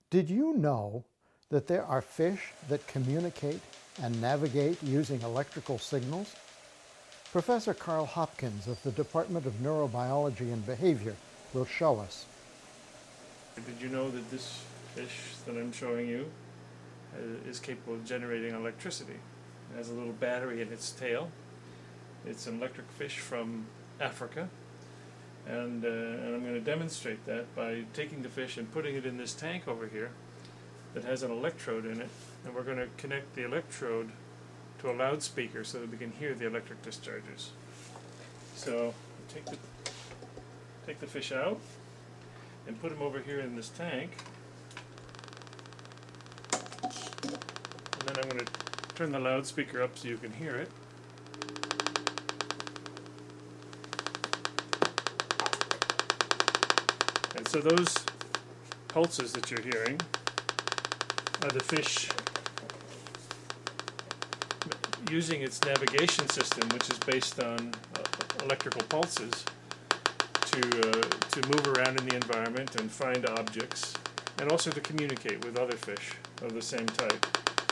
Did you know that there are fish that communicate and navigate using electrical signals? Professor Carl Hopkins of the Department of Neurobiology and Behavior will show us. Did you know that this fish that I'm showing you is capable of generating electricity? It has a little battery in its tail. It's an electric fish from Africa, and I'm going to demonstrate that by taking the fish and putting it in this tank over here that has an electrode in it, and we're going to connect the electrode to a loudspeaker so that we can hear the electric discharges. So take the fish out and put him over here in this tank, and then I'm going to turn the loudspeaker up so you can hear it. And so those pulses that you're hearing are the fish using its navigation system, which is based on electrical pulses, to move around in the environment and find objects, and also to communicate with other fish of the same type.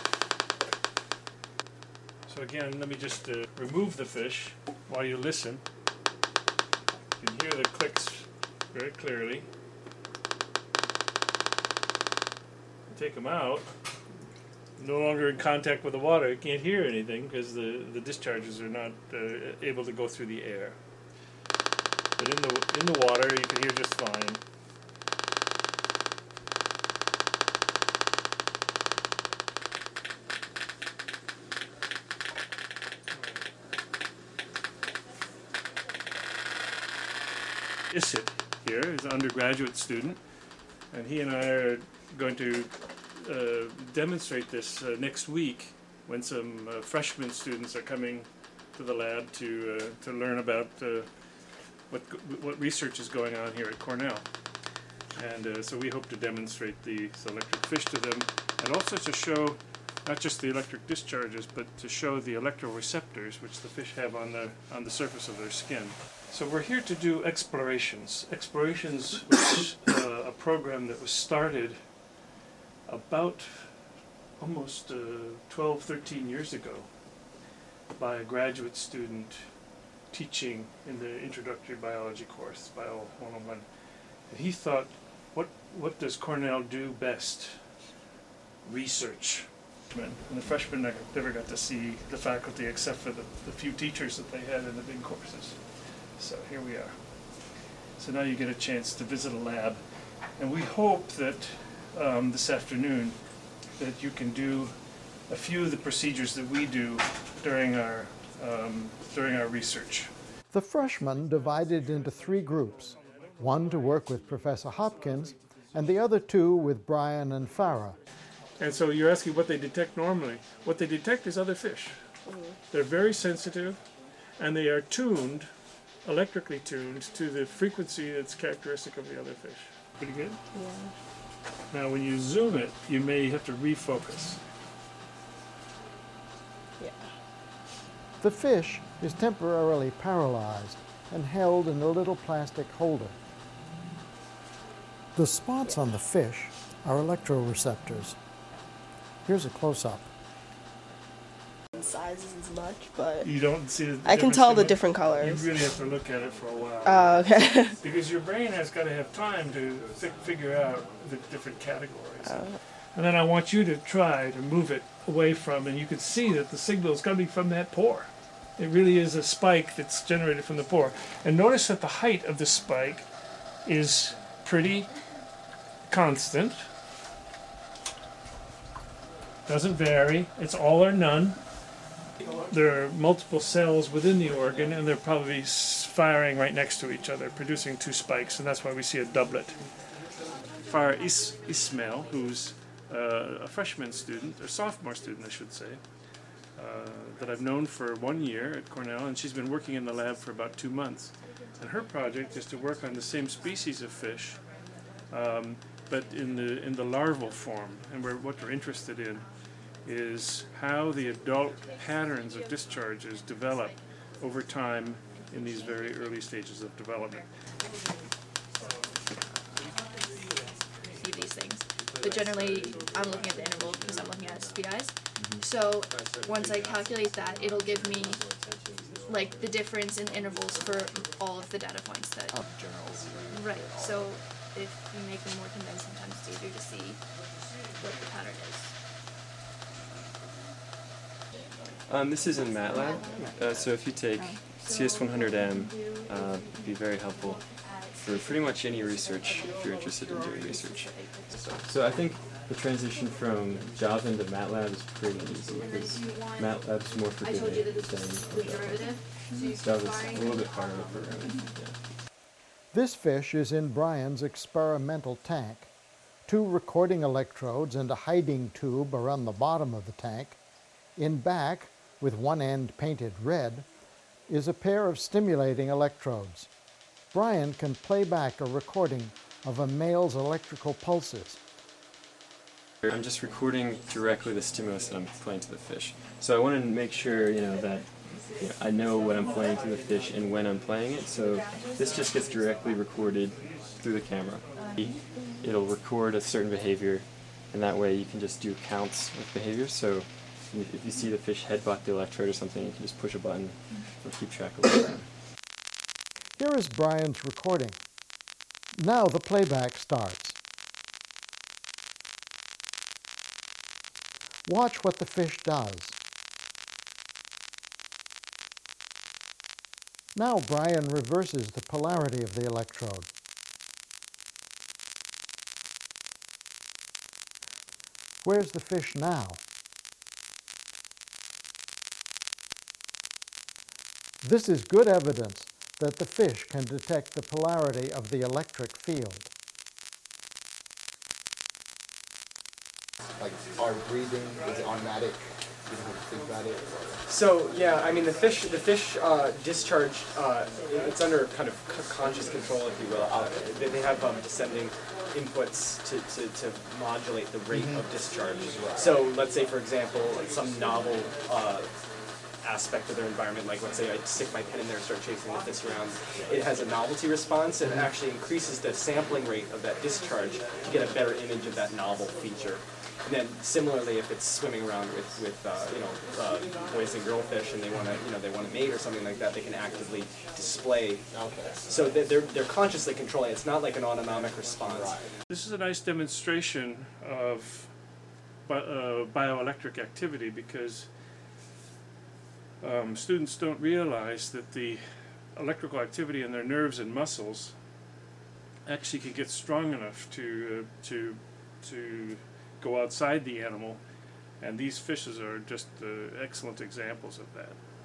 So again, let me just remove the fish while you listen. You can hear the clicks very clearly. Take them out. No longer in contact with the water, you can't hear anything because the discharges are not able to go through the air. But in the water, you can hear just fine. Isit here is an undergraduate student, and he and I are going to demonstrate this next week when some freshman students are coming to the lab to learn about what research is going on here at Cornell. And so we hope to demonstrate these electric fish to them, and also to show not just the electric discharges, but to show the electroreceptors which the fish have on the surface of their skin. So we're here to do explorations. Explorations, which a program that was started about almost 12, 13 years ago by a graduate student teaching in the introductory biology course, Bio 101. And he thought, what does Cornell do best? Research. And the freshmen never got to see the faculty except for the few teachers that they had in the big courses. So here we are. So now you get a chance to visit a lab, and we hope that this afternoon that you can do a few of the procedures that we do during our research. The freshmen divided into 3 groups, one to work with Professor Hopkins and the other 2 with Brian and Farah. And so you're asking what they detect normally. What they detect is other fish. They're very sensitive, and they are tuned, electrically tuned, to the frequency that's characteristic of the other fish. Pretty good? Yeah. Now when you zoom it, you may have to refocus. Yeah. The fish is temporarily paralyzed and held in a little plastic holder. The spots on the fish are electroreceptors. Here's a close-up. Sizes as much, but you don't see the I can tell the different colors. You really have to look at it for a while. Oh, okay. Because your brain has got to have time to figure out the different categories. And then I want you to try to move it away from, and you can see that the signal is coming from that pore. It really is a spike that's generated from the pore. And notice that the height of the spike is pretty constant. Doesn't vary. It's all or none. There are multiple cells within the organ, and they're probably firing right next to each other, producing 2 spikes, and that's why we see a doublet. Farah Ismail, who's a freshman student, or sophomore student, I should say, that I've known for 1 year at Cornell, and she's been working in the lab for about 2 months. And her project is to work on the same species of fish, but in the larval form. And what we're interested in is how the adult patterns of discharges develop over time in these very early stages of development. See these things. but generally I'm looking at the interval because I'm looking at SPIs. So once I calculate that, it'll give me like the difference in intervals for all of the data points that. Right. So if you make them more condensed, sometimes it's easier to see what the pattern is. This is in MATLAB, so if you take CS100M, it'd be very helpful for pretty much any research if you're interested in doing research. So I think the transition from Java into MATLAB is pretty easy because MATLAB's more forgiving than Java. Java's a little bit harder to program. Yeah. This fish is in Brian's experimental tank. 2 recording electrodes and a hiding tube are on the bottom of the tank. In back, with one end painted red, is a pair of stimulating electrodes. Brian can play back a recording of a male's electrical pulses. I'm just recording directly the stimulus that I'm playing to the fish. So I want to make sure, that I know what I'm playing to the fish and when I'm playing it. So this just gets directly recorded through the camera. It'll record a certain behavior, and that way you can just do counts of behaviors. So if you see the fish headbutt the electrode or something, you can just push a button and keep track of it. Here is Brian's recording. Now the playback starts. Watch what the fish does. Now Brian reverses the polarity of the electrode. Where's the fish now? This is good evidence that the fish can detect the polarity of the electric field. Like our breathing, is it automatic? You don't have to think about it? So yeah, I mean the fish discharge, it's under kind of conscious control, if you will. They have descending inputs to modulate the rate of discharge. So let's say, for example, some novel aspect of their environment, like let's say I stick my pen in there and start chasing the fish around, it has a novelty response and it actually increases the sampling rate of that discharge to get a better image of that novel feature. And then similarly, if it's swimming around with boys and girl fish and they want to mate or something like that, they can actively display. Okay. So they're consciously controlling. It's not like an autonomic response. Right. This is a nice demonstration of bioelectric activity because students don't realize that the electrical activity in their nerves and muscles actually can get strong enough to go outside the animal, and these fishes are just excellent examples of that.